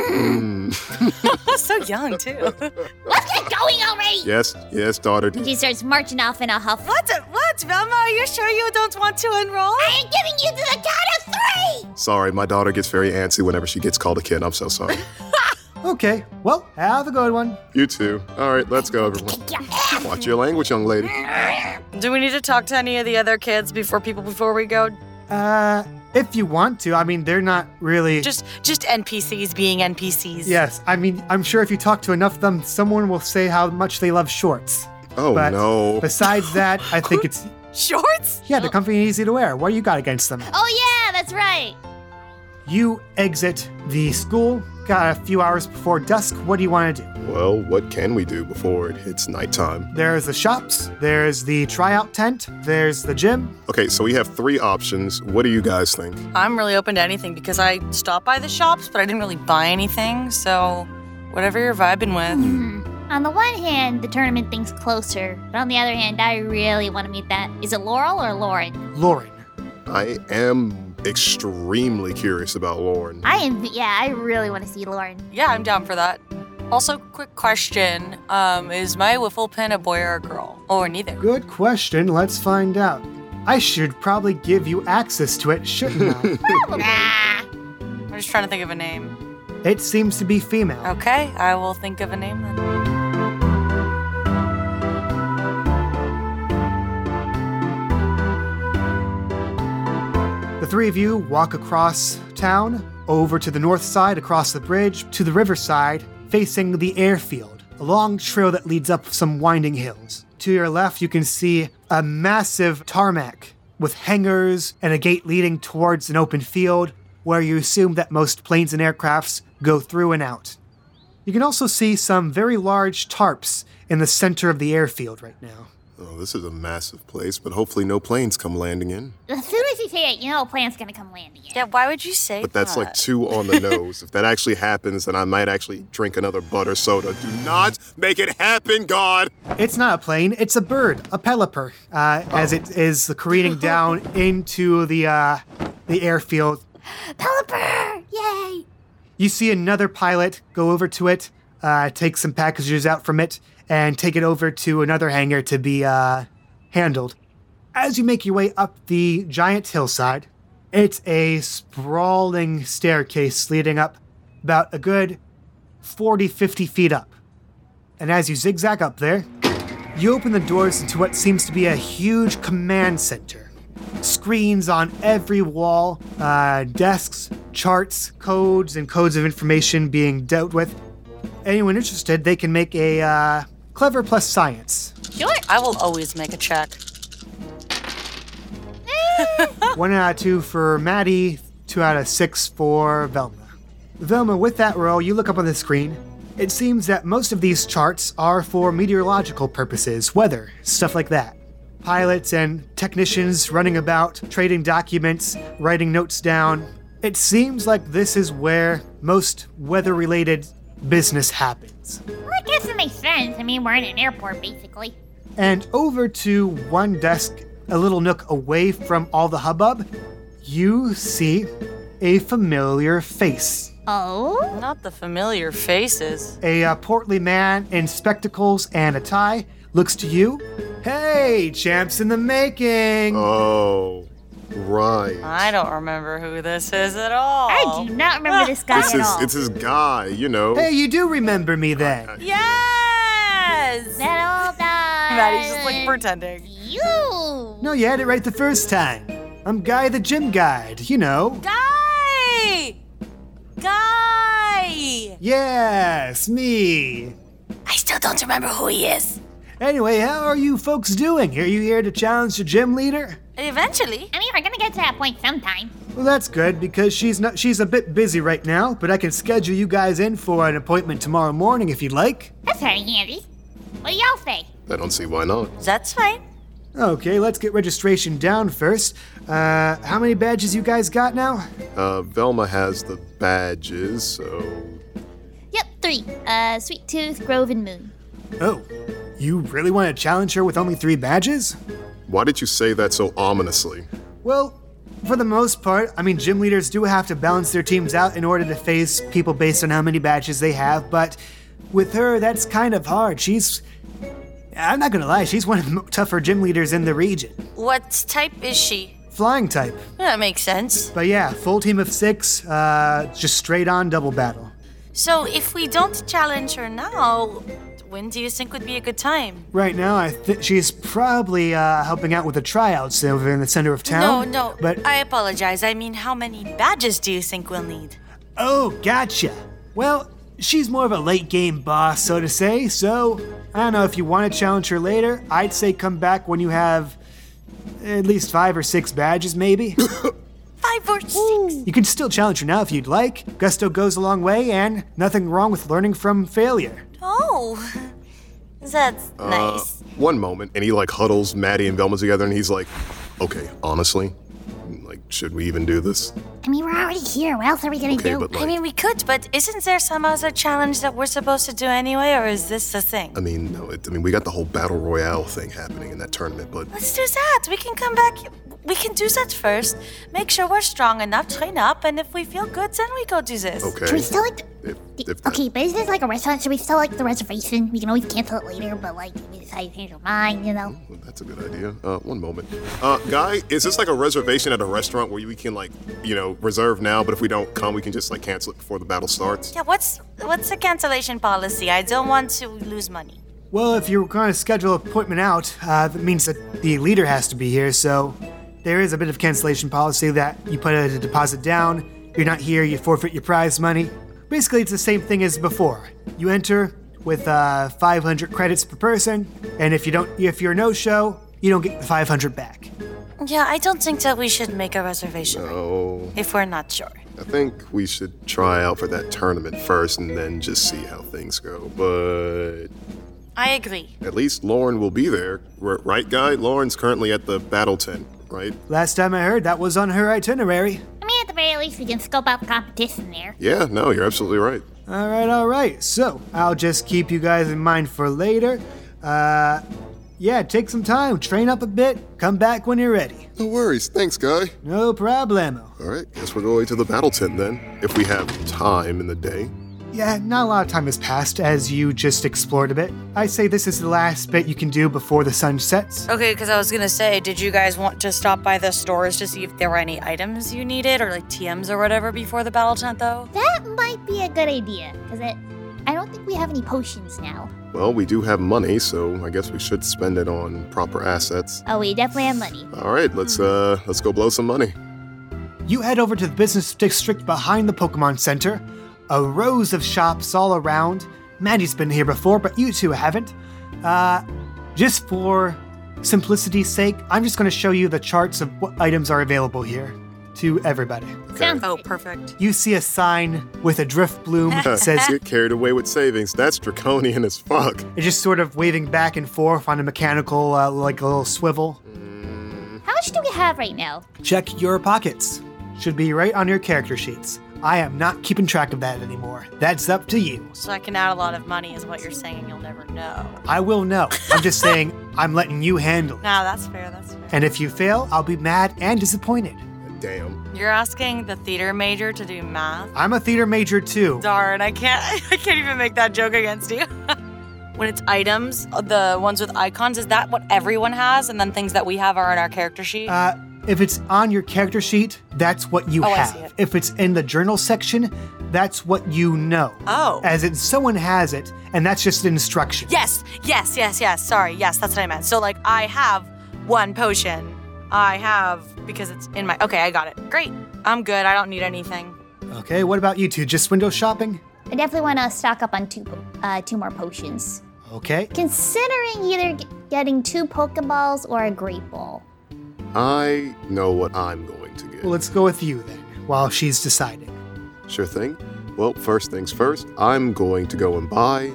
So young, too. Let's get going already. Yes, yes, daughter. She starts marching off in a huff. What? What, Velma? Are you sure you don't want to enroll? I am giving you to the count of three. Sorry, my daughter gets very antsy whenever she gets called a kid. I'm so sorry. Okay, well, have a good one. You too. All right, let's go, everyone. Watch your language, young lady. Do we need to talk to any of the other kids before people before we go? Uh, if you want to, I mean, they're not really. Just just N P Cs being N P Cs. Yes, I mean, I'm sure if you talk to enough of them, someone will say how much they love shorts. Oh But no. besides that, I think it's. Shorts? Yeah, they're comfy and easy to wear. What do you got against them? Oh yeah, that's right. You exit the school, got a few hours before dusk. What do you want to do? Well, what can we do before it hits nighttime? There's the shops, there's the tryout tent, there's the gym. Okay, so we have three options. What do you guys think? I'm really open to anything because I stopped by the shops, but I didn't really buy anything. So whatever you're vibing with. On the one hand, the tournament thing's closer, but on the other hand, I really want to meet that. Is it Laurel or Lauren? Lauren. I am extremely curious about Lauren. I am. Yeah, I really want to see Lauren. Yeah, I'm down for that. Also, quick question. Um, is my wiffle pin a boy or a girl? Or neither? Good question. Let's find out. I should probably give you access to it, shouldn't I? Nah. I'm just trying to think of a name. It seems to be female. Okay, I will think of a name then. The three of you walk across town, over to the north side, across the bridge, to the riverside, facing the airfield, a long trail that leads up some winding hills. To your left, you can see a massive tarmac with hangars and a gate leading towards an open field where you assume that most planes and aircrafts go through and out. You can also see some very large tarps in the center of the airfield right now. Oh, this is a massive place, but hopefully no planes come landing in. As soon as you say it, you know a plane's gonna come landing in. Yeah, why would you say But that's that? like two on the nose. If that actually happens, then I might actually drink another butter soda. Do not make it happen, God! It's not a plane, it's a bird, a pelipper, uh, as it is careening down into the uh, the airfield. Pelipper! Yay! You see another pilot go over to it, uh, take some packages out from it, and take it over to another hangar to be uh, handled. As you make your way up the giant hillside, it's a sprawling staircase leading up about a good forty, fifty feet up. And as you zigzag up there, you open the doors into what seems to be a huge command center. Screens on every wall, uh, desks, charts, codes, and codes of information being dealt with. Anyone interested, they can make a uh, clever plus science. Sure. I will always make a check. One out of two for Maddie, two out of six for Velma. Velma, with that roll, you look up on the screen. It seems that most of these charts are for meteorological purposes, weather, stuff like that. Pilots and technicians running about, trading documents, writing notes down. It seems like this is where most weather-related business happens. Well, I guess it makes sense. I mean, we're in an airport, basically. And over to one desk, a little nook away from all the hubbub, you see a familiar face. Oh? Not the familiar faces. A uh, portly man in spectacles and a tie looks to you. Hey, champs in the making! Oh, right. I don't remember who this is at all. I do not remember this guy It's at his, all. it's his guy, you know. Hey, you do remember me then. Yes! That old guy. Maddie's just like pretending. You. No, you had it right the first time. I'm Guy the Gym Guide, you know. Guy! Guy! Yes, me. I still don't remember who he is. Anyway, how are you folks doing? Are you here to challenge the gym leader? Eventually. I mean, we're gonna get to that point sometime. Well, that's good because she's not she's a bit busy right now, but I can schedule you guys in for an appointment tomorrow morning if you'd like. That's very handy. What do y'all say? I don't see why not. That's fine. Okay, let's get registration down first. Uh, how many badges you guys got now? Uh, Velma has the badges, so... Yep, three. Uh, Sweet Tooth, Grove, and Moon. Oh, you really want to challenge her with only three badges? Why did you say that so ominously? Well, for the most part, I mean, gym leaders do have to balance their teams out in order to face people based on how many badges they have, but with her, that's kind of hard. She's... I'm not gonna lie, she's one of the tougher gym leaders in the region. What type is she? Flying type. That makes sense. But yeah, full team of six, uh, just straight on double battle. So if we don't challenge her now, when do you think would be a good time? Right now, I think she's probably uh, helping out with the tryouts over in the center of No, town. no. But I apologize. I mean, how many badges do you think we'll need? oh, gotcha. Well, she's more of a late game boss, so to say. So I don't know if you want to challenge her later. I'd say come back when you have at least five or six badges, maybe. Five or six? You can still challenge her now if you'd like. Gusto goes a long way, and nothing wrong with learning from failure. Oh, that's Uh, nice. one moment, and he like huddles Maddie and Velma together, and he's like, okay, honestly, like, should we even do this? I mean, we're already here. What else are we gonna Okay, do? but I like, mean, we could, but isn't there some other challenge that we're supposed to do anyway, or is this the thing? I mean, no, it, I mean, we got the whole battle royale thing happening in that tournament, but Let's do that. We can come back. we can do that first. Make sure we're strong enough, train up, and if we feel good, then we go do this. Okay. Should we still like? The, If- the- if that- okay, but is this like a restaurant? Should we still like the reservation? We can always cancel it later, but like if we decide to change our mind, you know. Well, that's a good idea. Uh, one moment. Uh, Guy, is this like a reservation at a restaurant where we can like, you know, reserve now, but if we don't come, we can just like cancel it before the battle starts? Yeah, what's what's the cancellation policy? I don't want to lose money. Well, if you're going to schedule an appointment out, uh, that means that the leader has to be here, so there is a bit of cancellation policy that you put a deposit down. You're not here, you forfeit your prize money. Basically, it's the same thing as before. You enter with uh, five hundred credits per person, and if you don't, if you're a no-show, you don't get the five hundred back. Yeah, I don't think that we should make a reservation Oh, if we're not sure. I think we should try out for that tournament first and then just see how things go. But I agree. at least Lauren will be there, R- right, Guy? Lauren's currently at the battle tent, right? Last time I heard, that was on her itinerary. I mean, at the very least, we can scope out the competition there. Yeah, no, you're absolutely right. All right, all right. So I'll just keep you guys in mind for later. Uh, yeah, take some time, train up a bit, come back when you're ready. No worries. Thanks, Guy. No problemo. All right, guess we're going to the battle tent then, if we have time in the day. Yeah, not a lot of time has passed as you just explored a bit. I say this is the last bit you can do before the sun sets. Okay, because I was gonna say, did you guys want to stop by the stores to see if there were any items you needed or like T Ms or whatever before the battle tent, though? That might be a good idea, because it. I don't think we have any potions now. Well, we do have money, so I guess we should spend it on proper assets. Oh, we definitely have money. All right, let's uh let's go blow some money. You head over to the business district behind the Pokemon Center. A rows of shops all around. Maddie's been here before, but you two haven't. Uh, just for simplicity's sake, I'm just going to show you the charts of what items are available here to everybody. Sounds Oh, good. perfect. You see a sign with a drift bloom that says Get carried away with savings. That's draconian as fuck. it's just sort of waving back and forth on a mechanical, uh, like a little swivel. How much do we have right now? Check your pockets. Should be right on your character sheets. I am not keeping track of that anymore. That's up to you. So I can add a lot of money is what you're saying, and you'll never know. I will know. I'm just saying I'm letting you handle it. Nah, that's fair, that's fair. And if you fail, I'll be mad and disappointed. Damn. You're asking the theater major to do math? I'm a theater major too. Darn, I can't I can't even make that joke against you. When it's items, the ones with icons, is that what everyone has? And then things that we have are in our character sheet? Uh, if it's on your character sheet, that's what you Oh, I have. see it. If it's in the journal section, that's what you know. Oh. As in, someone has it, and that's just an instruction. Yes, yes, yes, yes. Sorry, yes, that's what I meant. So, like, I have one potion. I have, because it's in my. Okay, I got it. Great. I'm good. I don't need anything. Okay, what about you two? Just window shopping? I definitely want to stock up on two, po- uh, two more potions. Okay. Considering either g- getting two Pokeballs or a Great Ball. I know what I'm going to get. Well, let's go with you then, while she's deciding. Sure thing. Well, first things first, I'm going to go and buy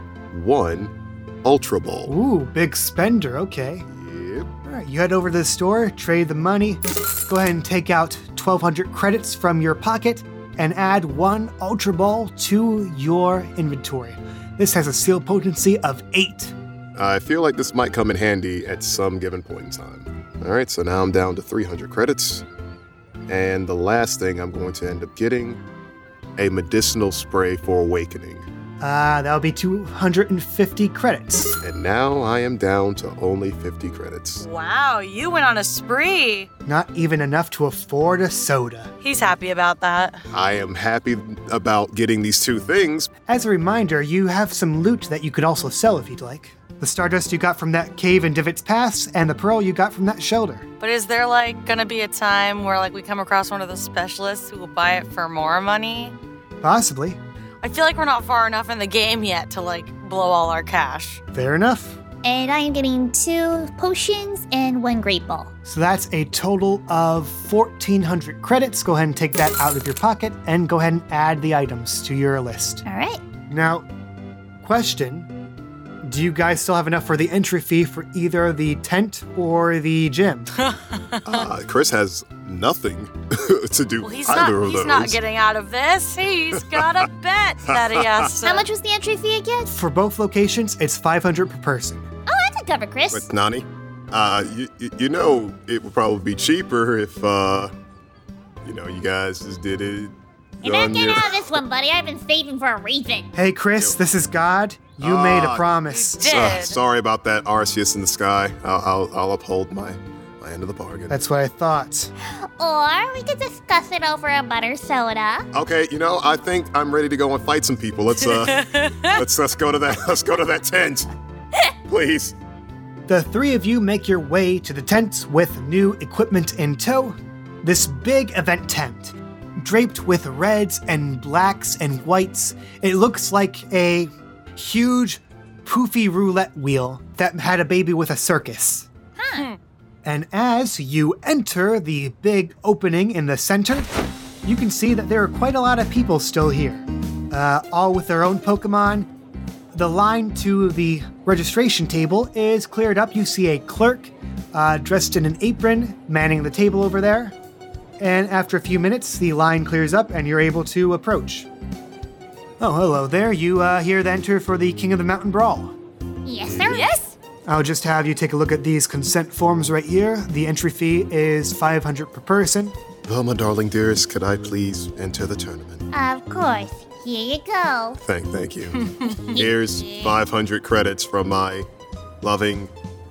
one Ultra Ball. Ooh, big spender. Okay. Yep. All right, you head over to the store, trade the money. Go ahead and take out twelve hundred credits from your pocket and add one Ultra Ball to your inventory. This has a seal potency of eight. I feel like this might come in handy at some given point in time. All right, so now I'm down to three hundred credits. And the last thing I'm going to end up getting, a medicinal spray for awakening. Uh, that'll be two hundred fifty credits. And now I am down to only fifty credits. Wow, you went on a spree. Not even enough to afford a soda. He's happy about that. I am happy about getting these two things. As a reminder, you have some loot that you could also sell if you'd like. The Stardust you got from that cave in Divots Pass, and the Pearl you got from that shelter. But is there, like, gonna be a time where, like, we come across one of the specialists who will buy it for more money? Possibly. I feel like we're not far enough in the game yet to, like, blow all our cash. Fair enough. And I am getting two potions and one Great Ball. So that's a total of fourteen hundred credits. Go ahead and take that out of your pocket and go ahead and add the items to your list. All right. Now, question. Do you guys still have enough for the entry fee for either the tent or the gym? Uh, Chris has nothing to do Well, he's either not. of He's those. not getting out of this. He's got a bet that he has to. How much was the entry fee again? For both locations, it's five hundred per person. Oh, I could cover Chris. With Nani? Uh, you, you, you know, it would probably be cheaper if, uh, you know, you guys just did it. You're not on getting your- out of this one, buddy. I've been saving for a reason. Hey, Chris, this is God. You made a Ah, promise. you Uh, did. sorry about that, Arceus in the sky. I'll, I'll, I'll uphold my, my end of the bargain. That's what I thought. Or we could discuss it over a butter soda. Okay, you know, I think I'm ready to go and fight some people. Let's uh, let's let's go to that. Let's go to that tent, please. The three of you make your way to the tent with new equipment in tow. This big event tent, draped with reds and blacks and whites. It looks like a huge, poofy roulette wheel that had a baby with a circus. And as you enter the big opening in the center, you can see that there are quite a lot of people still here, uh, all with their own Pokemon. The line to the registration table is cleared up. You see a clerk uh, dressed in an apron manning the table over there. And after a few minutes, the line clears up and you're able to approach. Oh, hello there. You uh, here to enter for the King of the Mountain Brawl. Yes, sir. Yes? I'll just have you take a look at these consent forms right here. The entry fee is five hundred per person. Velma, darling dearest, could I please enter the tournament? Of course. Here you go. Thank, thank you. Here's five hundred credits from my loving,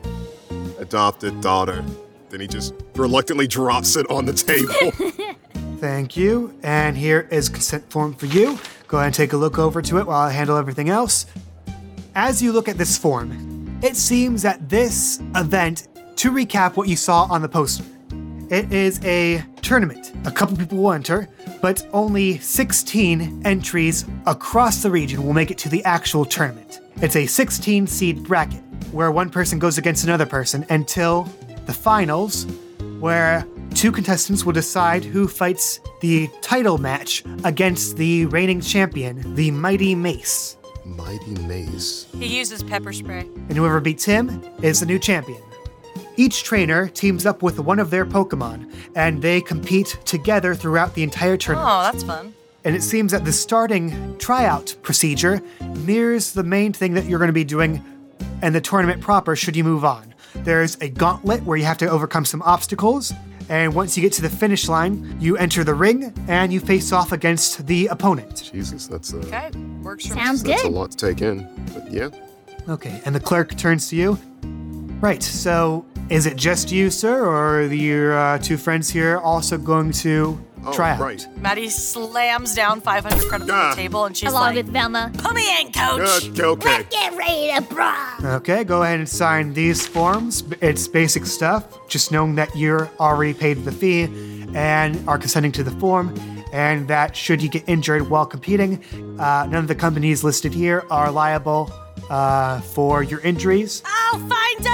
adopted daughter. Then he just reluctantly drops it on the table. Thank you. And here is consent form for you. Go ahead and take a look over to it while I handle everything else. As you look at this form, it seems that this event, to recap what you saw on the poster, it is a tournament. A couple people will enter, but only sixteen entries across the region will make it to the actual tournament. It's a sixteen seed bracket where one person goes against another person until the finals, where two contestants will decide who fights the title match against the reigning champion, the Mighty Mace. Mighty Maze. He uses pepper spray. And whoever beats him is the new champion. Each trainer teams up with one of their Pokemon, and they compete together throughout the entire tournament. Oh, that's fun. And it seems that the starting tryout procedure mirrors the main thing that you're going to be doing in the tournament proper should you move on. There's a gauntlet where you have to overcome some obstacles, and once you get to the finish line, you enter the ring and you face off against the opponent. Jesus, that's uh, Okay, works for me. Sounds that's a good. lot to take in. But yeah. Okay, and the clerk turns to you. Right, so is it just you, sir, or are your uh, two friends here also going to Oh, try out? right. Maddie slams down five hundred credits on Ah. the table and she's Along like, with Velma. put me in, coach. Uh, okay. Let's get ready to brawl. Okay, go ahead and sign these forms. It's basic stuff, just knowing that you're already paid the fee and are consenting to the form, and that should you get injured while competing, uh, none of the companies listed here are liable uh, for your injuries. I'll find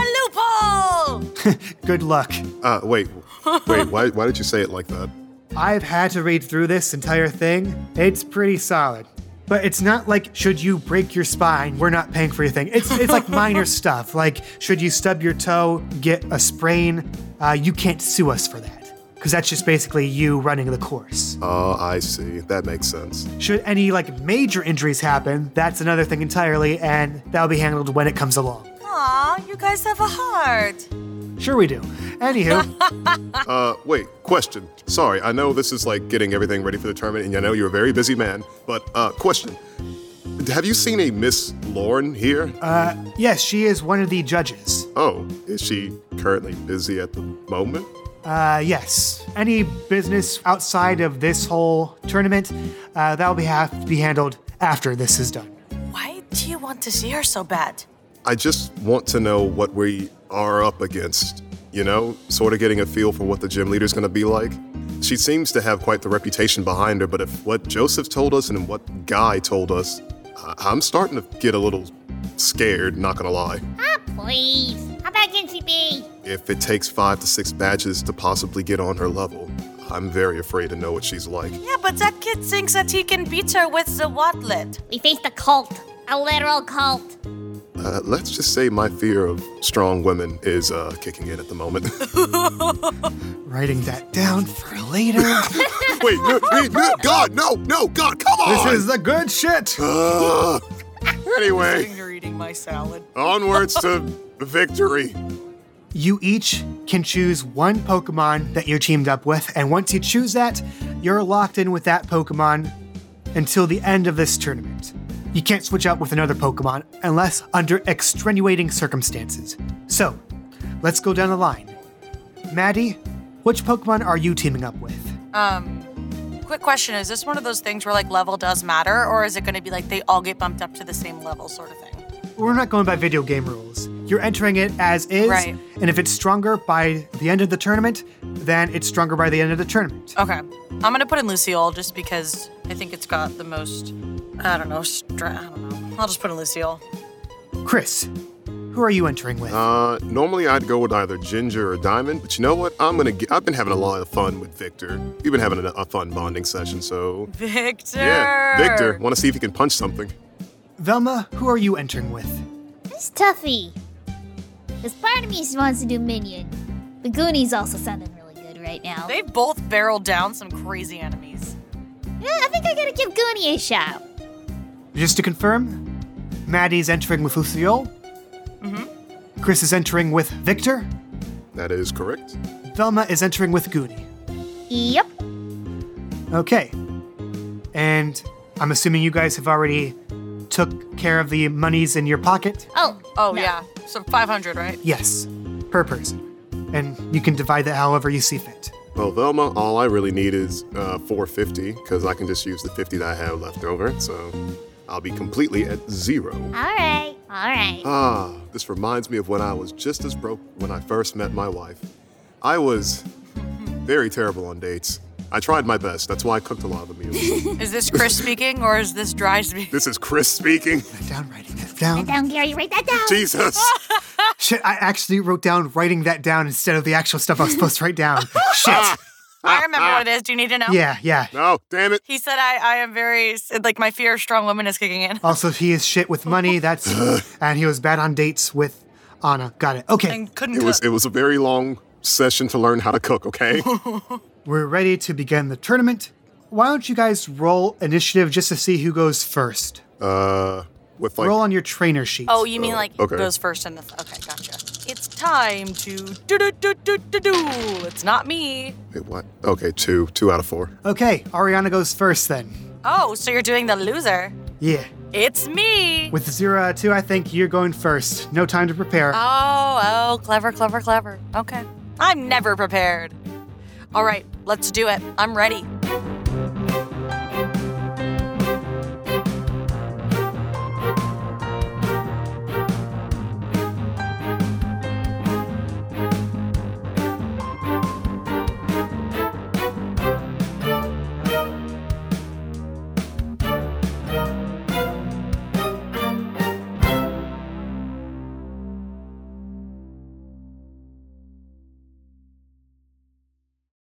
a loophole. Good luck. Uh, wait, wait. Why, why did you say it like that? I've had to read through this entire thing. It's pretty solid. But it's not like, should you break your spine, we're not paying for your thing. It's it's like minor stuff. Like, should you stub your toe, get a sprain, uh, you can't sue us for that. Because that's just basically you running the course. Oh, I see. That makes sense. Should any, like, major injuries happen, that's another thing entirely, and that'll be handled when it comes along. Aw, you guys have a heart. Sure we do. Anywho, Uh, wait, question. Sorry, I know this is like getting everything ready for the tournament, and I know you're a very busy man, but, uh, question. Have you seen a Miss Lorne here? uh, yes, she is one of the judges. Oh, is she currently busy at the moment? Uh, yes. Any business outside of this whole tournament, uh, that'll be have to be handled after this is done. Why do you want to see her so bad? I just want to know what we are up against, you know, sort of getting a feel for what the gym leader's gonna be like. She seems to have quite the reputation behind her, but if what Joseph told us and what Guy told us, I- I'm starting to get a little scared, not gonna lie. Ah, please. How bad can she be? If it takes five to six badges to possibly get on her level, I'm very afraid to know what she's like. Yeah, but that kid thinks that he can beat her with the Watlet. We faced a cult. A literal cult. Uh, let's just say my fear of strong women is uh, kicking in at the moment. Writing that down for later. Wait, no, wait, no, God, no, no, God, come on! This is the good shit. Uh, anyway, You're eating my salad. onwards to victory. You each can choose one Pokemon that you're teamed up with, and once you choose that, you're locked in with that Pokemon until the end of this tournament. You can't switch out with another Pokemon unless under extenuating circumstances. So, let's go down the line. Maddie, which Pokemon are you teaming up with? Um, quick question. Is this one of those things where, like, level does matter, or is it going to be, like, they all get bumped up to the same level sort of thing? We're not going by video game rules. You're entering it as is, Right. and if it's stronger by the end of the tournament, then it's stronger by the end of the tournament. Okay. I'm going to put in Lucille just because I think it's got the most, I don't know, stra- I don't know. I'll just put in Lucille. Chris, who are you entering with? Uh, normally I'd go with either Ginger or Diamond, but you know what? I'm gonna. Get, I've been having a lot of fun with Victor. We've been having a, a fun bonding session, so Victor! yeah, Victor. Want to see if he can punch something? Velma, who are you entering with? It's Tuffy. Because part of me wants to do Minion. The Goonies also sounding really good right now. They've both barreled down some crazy enemies. Yeah, I think I gotta give Goonie a shot. Just to confirm, Maddie's entering with Lucille. Mm-hmm. Chris is entering with Victor. That is correct. Velma is entering with Goonie. Yep. Okay. And I'm assuming you guys have already took care of the monies in your pocket? Oh. Oh, no. yeah. So five hundred, right? Yes, per person. And you can divide that however you see fit. Well, Velma, all I really need is uh, four hundred fifty because I can just use the fifty that I have left over. So I'll be completely at zero. All right. All right. Ah, this reminds me of when I was just as broke when I first met my wife. I was very terrible on dates. I tried my best. That's why I cooked a lot of the meals. Is this Chris speaking or is this Dry speaking? This is Chris speaking. Write down, writing that Write down. down, Gary. Write that down. Jesus. Shit, I actually wrote down writing that down instead of the actual stuff I was supposed to write down. Shit. I remember what it is. Do you need to know? Yeah, yeah. No, damn it. He said I, I am very, like, my fear of strong women is kicking in. Also, he is shit with money. That's and he was bad on dates with Anna. Got it. Okay, And couldn't It was cook. it was a very long session to learn how to cook, okay? we're ready to begin the tournament. Why don't you guys roll initiative just to see who goes first? Uh with like roll on your trainer sheet. Oh, you mean like okay. goes first in the... Th- okay, gotcha. It's time to do-do-do-do-do-do. It's not me. wait, what? Okay, two. Two out of four. Okay, Ariana goes first then. Oh, so you're doing the loser. Yeah. It's me. With zero out of two, I think you're going first. No time to prepare. Oh, oh, clever, clever, clever. Okay. I'm never prepared. All right, let's do it. I'm ready.